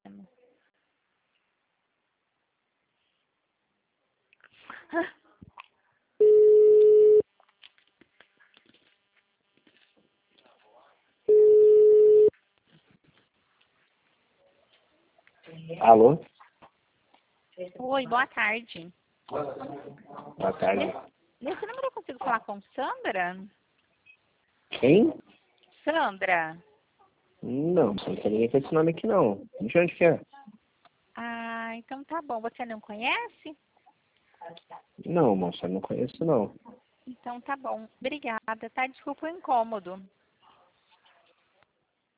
Alô? Oi, boa tarde. Boa tarde. Nesse número eu consigo falar com Sandra? Quem? Sandra? Não tem ninguém com esse nome aqui não. De onde que é? Ah, então tá bom. Você não conhece? Não, moça, eu não conheço não. Então tá bom. Obrigada, tá? Desculpa o incômodo.